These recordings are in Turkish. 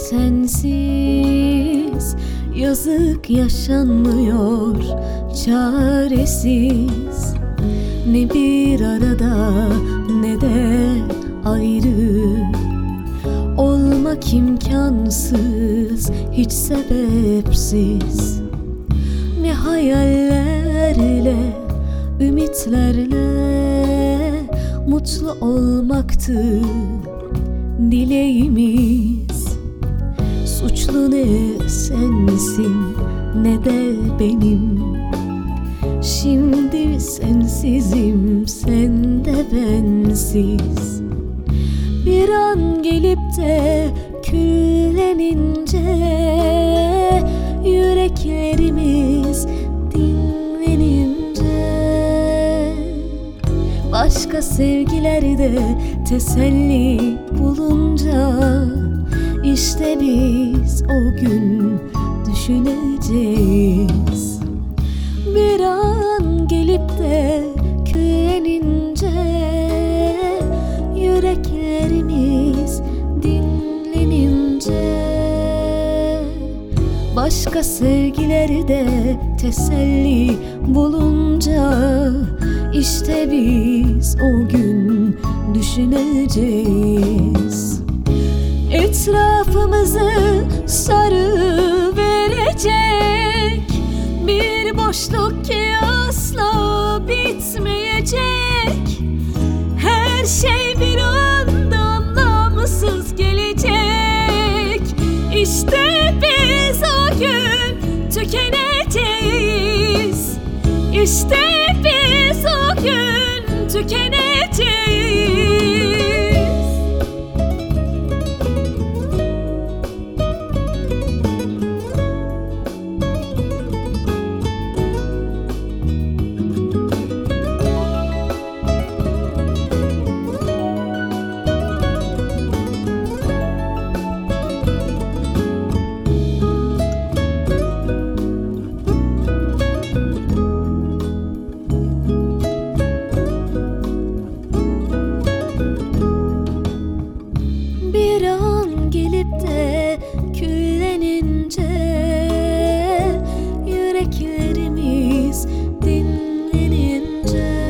sensiz yazık yaşanmıyor çaresiz. Ne bir arada ne de ayrı olmak imkansız, hiç sebepsiz. Ne hayallerle, ümitlerle mutlu olmaktı dileğimiz. Suçlu ne sensin ne de benim. Şimdi sensizim, sen de bensiz. Bir an gelip de küllenince yüreklerimiz dinlenince, başka sevgilerde teselli bulunca, işte biz o gün düşüneceğiz. Bir an gelip de küllenince yüreklerimiz dinlenince, başka sevgilerde teselli bulunca, işte biz o gün düşüneceğiz. Etrafımızı sarı verecek bir boşluk ki asla bitmeyecek. Her şey bir anda anlamsız gelecek. İşte biz o gün tükeneceğiz. İşte biz o gün tükeneceğiz. Bir an gelip de küllenince yüreklerimiz dinlenince,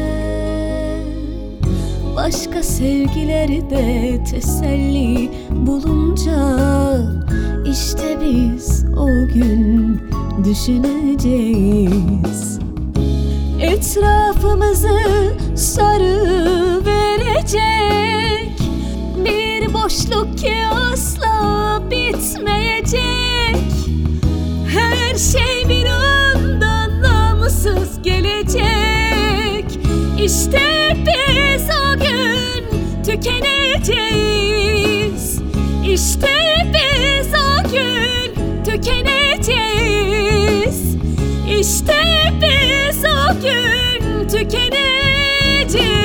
başka sevgilerde teselli bulunca, işte biz o gün düşüneceğiz. Etrafımızı sarı verecek bir boşluk ki asla bitmeyecek. Her şey bir anda anlamsız gelecek. İşte biz o gün tükeneceğiz. İşte biz o gün tükeneceğiz. İşte biz o gün tükeneceğiz.